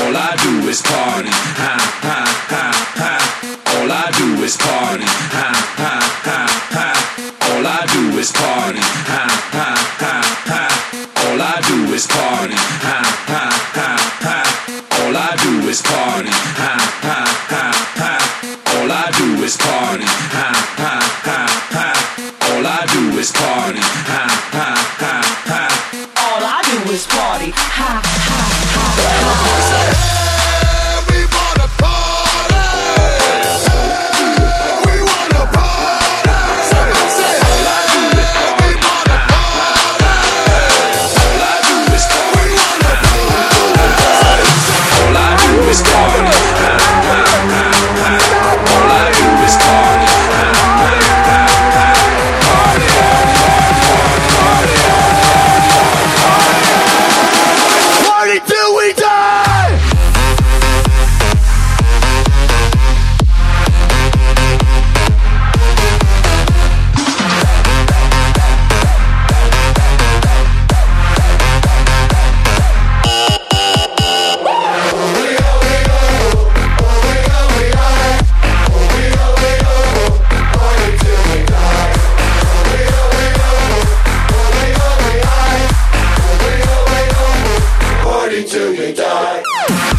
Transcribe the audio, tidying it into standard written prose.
All I do is party. Ha ha ha ha. All I do is party. Ha ha ha ha. All I do is party. Ha ha ha ha. All I do is party. Ha ha ha ha. All I do is party. Ha ha ha ha. All I do is party. Ha ha ha ha. All I do is party. Ha ha ha ha. All I do is party. Ha ha ha. Is party. Ha, ha, ha, ha. All I do is party. Ha, ha, ha, ha. Party, party, party, party, party, party till we die. Till we die.